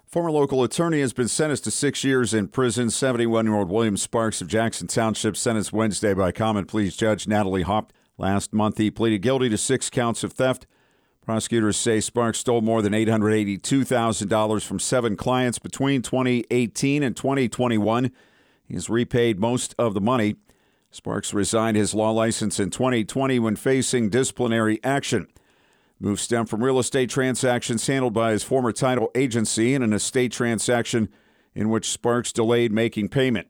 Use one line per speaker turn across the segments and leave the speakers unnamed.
Former local attorney has been sentenced to 6 years in prison. 71-year-old William Sparks of Jackson Township sentenced Wednesday by common pleas judge Natalie Haupt. Last month, he pleaded guilty to 6 counts of theft. Prosecutors say Sparks stole more than $882,000 from 7 clients between 2018 and 2021. He has repaid most of the money. Sparks resigned his law license in 2020 when facing disciplinary action. Move stemmed from real estate transactions handled by his former title agency and an estate transaction in which Sparks delayed making payment.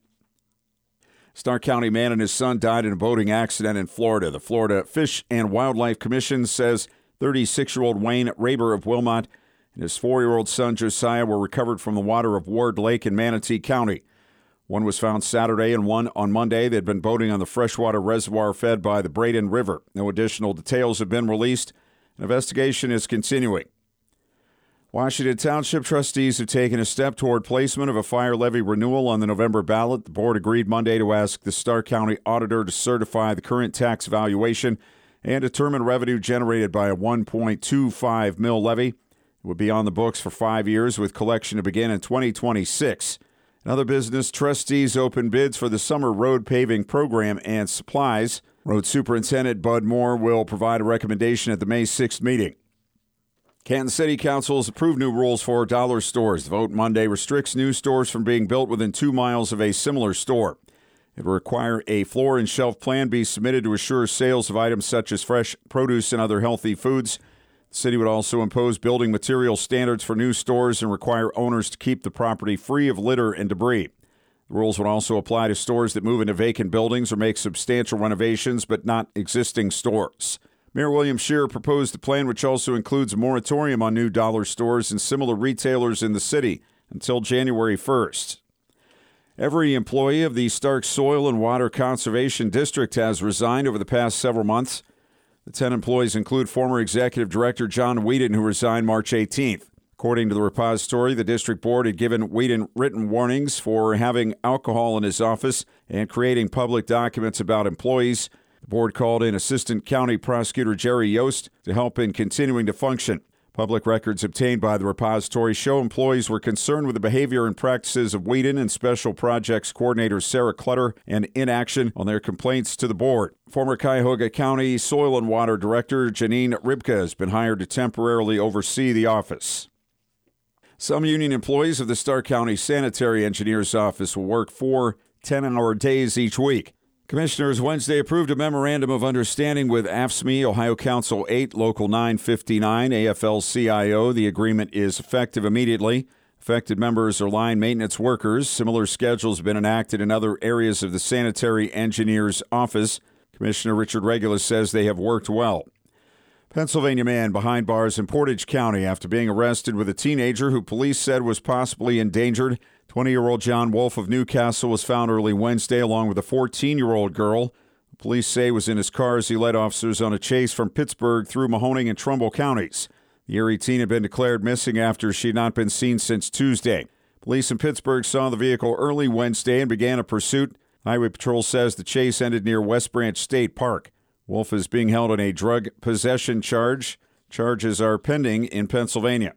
Stark County man and his son died in a boating accident in Florida. The Florida Fish and Wildlife Commission says 36-year-old Wayne Raber of Wilmot and his 4-year-old son Josiah were recovered from the water of Ward Lake in Manatee County. One was found Saturday and one on Monday. They'd been boating on the freshwater reservoir fed by the Braden River. No additional details have been released. An investigation is continuing. Washington Township trustees have taken a step toward placement of a fire levy renewal on the November ballot. The board agreed Monday to ask the Stark County auditor to certify the current tax valuation and determine revenue generated by a $1.25 million levy. It would be on the books for 5 years, with collection to begin in 2026. In other business, trustees opened bids for the summer road paving program and supplies. Road Superintendent Bud Moore will provide a recommendation at the May 6th meeting. Canton City Council has approved new rules for dollar stores. The vote Monday restricts new stores from being built within 2 miles of a similar store. It will require a floor and shelf plan be submitted to assure sales of items such as fresh produce and other healthy foods. The city would also impose building material standards for new stores and require owners to keep the property free of litter and debris. The rules would also apply to stores that move into vacant buildings or make substantial renovations, but not existing stores. Mayor William Scheer proposed a plan which also includes a moratorium on new dollar stores and similar retailers in the city until January 1st. Every employee of the Stark Soil and Water Conservation District has resigned over the past several months. The 10 employees include former Executive Director John Whedon, who resigned March 18th. According to the repository, the district board had given Whedon written warnings for having alcohol in his office and creating public documents about employees. The board called in Assistant County Prosecutor Jerry Yost to help in continuing to function. Public records obtained by the repository show employees were concerned with the behavior and practices of Whedon and Special Projects Coordinator Sarah Clutter and inaction on their complaints to the board. Former Cuyahoga County Soil and Water Director Janine Ribka has been hired to temporarily oversee the office. Some union employees of the Stark County Sanitary Engineers Office will work 4 10-hour days each week. Commissioners Wednesday approved a memorandum of understanding with AFSCME, Ohio Council 8, Local 959, AFL-CIO. The agreement is effective immediately. Affected members are line maintenance workers. Similar schedules have been enacted in other areas of the Sanitary Engineers Office. Commissioner Richard Regulus says they have worked well. Pennsylvania man behind bars in Portage County after being arrested with a teenager who police said was possibly endangered. 20-year-old John Wolf of Newcastle was found early Wednesday along with a 14-year-old girl. Police say was in his car as he led officers on a chase from Pittsburgh through Mahoning and Trumbull counties. The Erie teen had been declared missing after she had not been seen since Tuesday. Police in Pittsburgh saw the vehicle early Wednesday and began a pursuit. Highway Patrol says the chase ended near West Branch State Park. Wolf is being held on a drug possession charge. Charges are pending in Pennsylvania.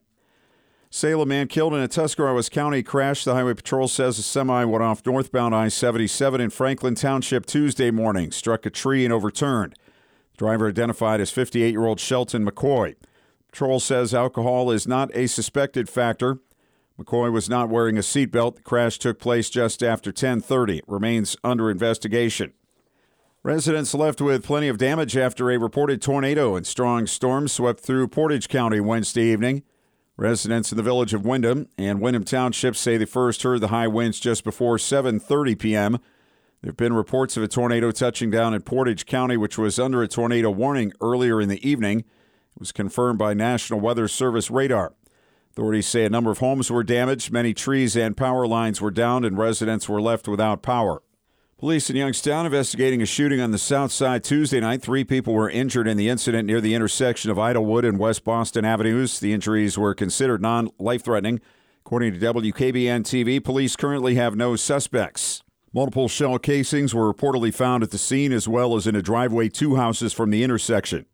Salem man killed in a Tuscarawas County crash. The Highway Patrol says a semi went off northbound I-77 in Franklin Township Tuesday morning, struck a tree and overturned. The driver identified as 58-year-old Shelton McCoy. Patrol says alcohol is not a suspected factor. McCoy was not wearing a seatbelt. The crash took place just after 10:30. It remains under investigation. Residents left with plenty of damage after a reported tornado and strong storms swept through Portage County Wednesday evening. Residents in the village of Windham and Windham Township say they first heard the high winds just before 7:30 p.m. There have been reports of a tornado touching down in Portage County, which was under a tornado warning earlier in the evening. It was confirmed by National Weather Service radar. Authorities say a number of homes were damaged, many trees and power lines were downed, and residents were left without power. Police in Youngstown investigating a shooting on the south side Tuesday night. 3 people were injured in the incident near the intersection of Idlewood and West Boston Avenues. The injuries were considered non-life-threatening. According to WKBN-TV, police currently have no suspects. Multiple shell casings were reportedly found at the scene, as well as in a driveway 2 houses from the intersection.